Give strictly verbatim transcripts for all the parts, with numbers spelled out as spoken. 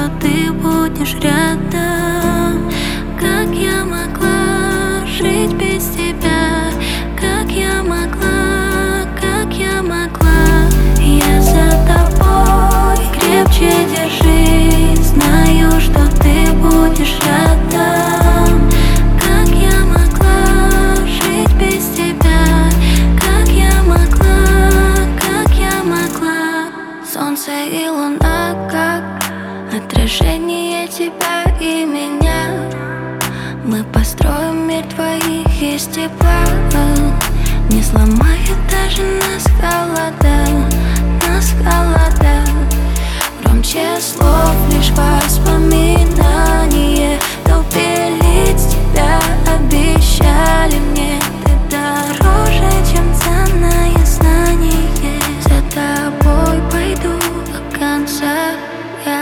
что ты будешь рядом. Как я могла жить без тебя? Как я могла, как я могла? Я за тобой, крепче держись. Знаю, что ты будешь рядом. Как я могла жить без тебя? Как я могла, как я могла? Солнце и луна, как отражение тебя и меня. Мы построим мир твоих из тепла. Не сломает даже нас холода, нас холода. Громче слов лишь воспоминания. Убелить тебя обещали мне. Ты дороже, чем ценное знание. За тобой пойду до конца я.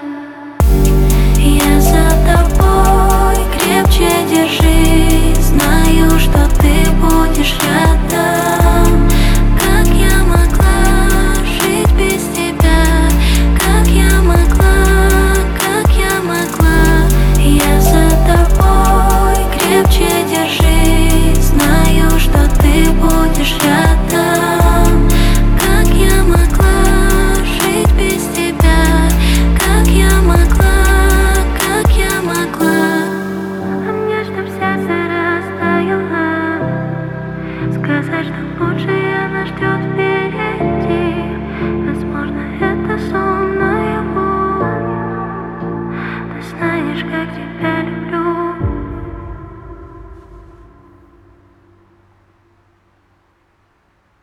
Я за тобой, крепче держись. Знаю, что ты будешь рядом. Как я могла жить без тебя? Как я могла, как я могла? Я за тобой, крепче держись. Знаю, что ты будешь рядом. Как я могла жить без тебя? Как я могла, как я могла? А мне, чтоб сердце растаяло, сказать, что лучшее нас ждет впереди. Возможно, это сон наяву. Ты знаешь, как тебе